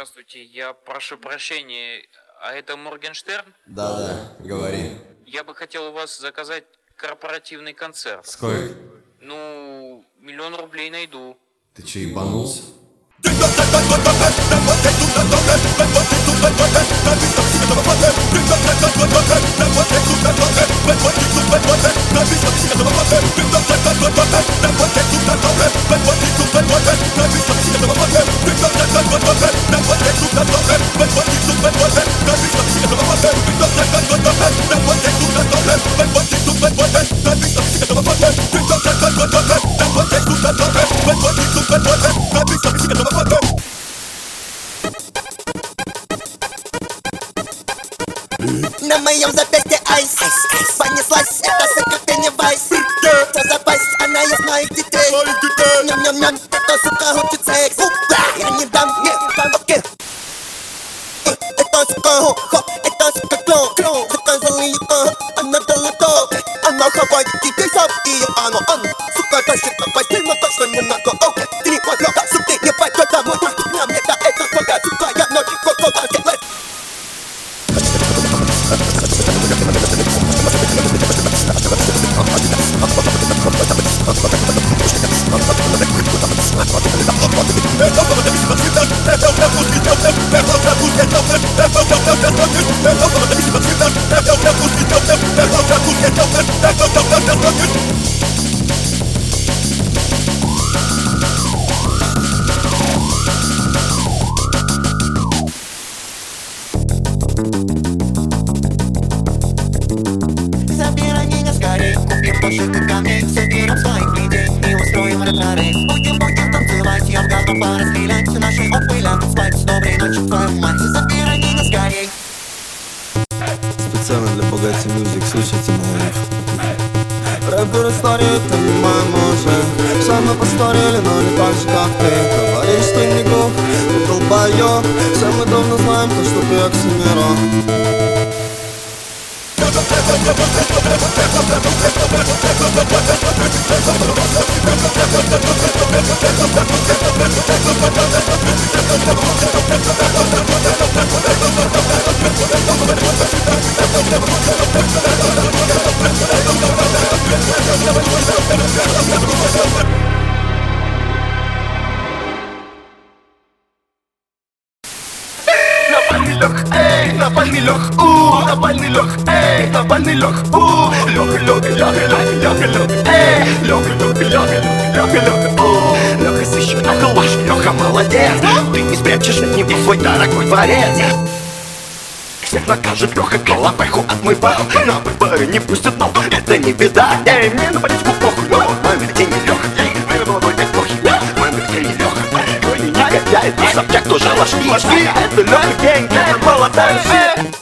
Здравствуйте, я прошу прощения, а это Моргенштерн? Да, говори. Я бы хотел у вас заказать корпоративный концерт. Сколько? Ну, 1 000 000 рублей найду. Ты че, ебанулся? На моем запястье айс, понеслась, это секреты не вайс. Что за пасть, она из моих детей. Ням-ням-ням, это сука хочет секс. Я не дам, окей. Это сука хо, это сука клон. Заказал ее, она далеко. Она хавает детей сам, и оно он. Сука тащит на постель, но точно не на го. Окей, ты не подлёга, сука, не пойдёт домой. Нам это сука, сука, я ночью кот-кот, окей. Забирай меня скорей, купим больше камней, соберем своих людей и устроим ретро-рейв. Будем танцевать, я в готов порасстрелять все наши опыля, спать, доброй ночи, твою мать. Забирай меня скорей. Специально для Богати Мьюзик, слушайте на Рэпер истории, это не мой мужик. Все мы постарели, но не так же, как ты. Говоришь, ты не глуп, ты долбоёб. Все мы давно знаем то, что ты Оксимирон. Навальный лёг, Навальный лёг, Навальный лёг, Лёха сыщик на калаш, Лёха молодец. Ты не спрячешь от него свой дорогой дворец. Всех накажет Лёха, головеху отмывал. На выборы не пустят, но это не беда. Мне на политику похуй, но маме где не Лёха. Мир молодой как плохий, маме где не Лёха. Твой негодяй, ты сопляк тоже ложки. Это Лёха гэнг, это молодая жизнь.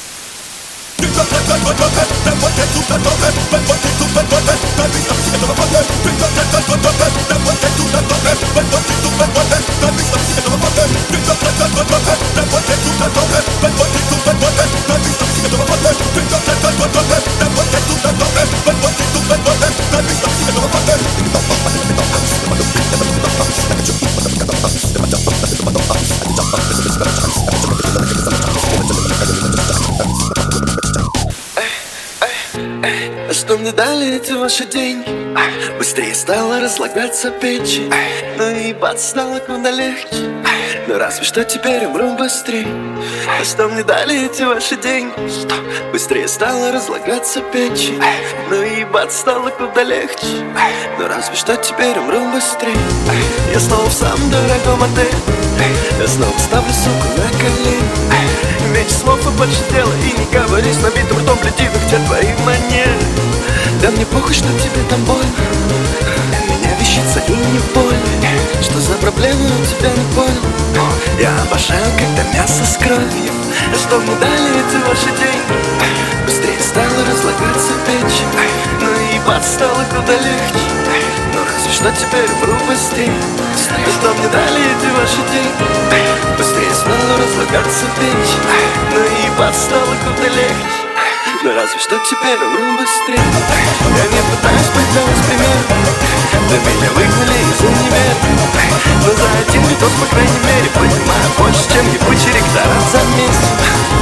Что мне дали эти ваши деньги? Быстрее стало разлагаться печень. Но ебаться стало куда легче. Но разве что теперь умру быстрее. Что мне дали эти ваши деньги? Быстрее стало разлагаться печень. Но ебаться стало куда легче. Но разве что теперь умру быстрее. Я снова в самом дорогом отеле. Я снова ставлю суку на колени. Меньше слов и больше дела. И не говори с набитым ртом, гляди, ну где твои манеры. Да мне похуй, что тебе там больно. Меня вещица и не больно. Что за проблемы у тебя, не понял. Я обожаю, когда мясо с кровью. Что мне дали эти ваши деньги? Быстрее стало разлагаться печень. Но ебаться стало куда легче. Но разве что теперь вру быстрее. Что мне дали эти ваши деньги? Быстрее стало разлагаться печень. Но ебаться стало куда легче. Но разве что теперь умру быстрее. Я не пытаюсь быть для вас примером. Да меня выгнали из универа. Но за один видос, по крайней мере, понимаю больше, чем его.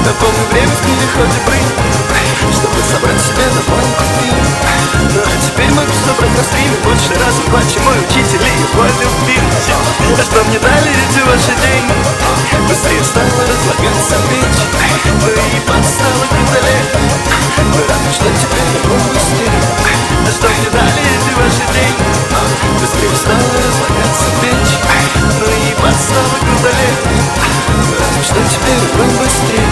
Напомню время в переходе брызг, чтобы собрать себе на банку пива. Ну а теперь могу собрать на стриме больше раз в 2, чем мой учитель и его любил. А что мне дали эти ваши деньги? Быстрее стало разлагаться печь, ну и подстало круто легче. Мы рады, что теперь его быстрее. А что мне дали эти ваши деньги? Быстрее стало разлагаться печь, ну и подстало круто легче. Мы рады, что теперь его быстрее.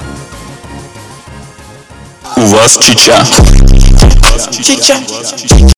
У вас чича.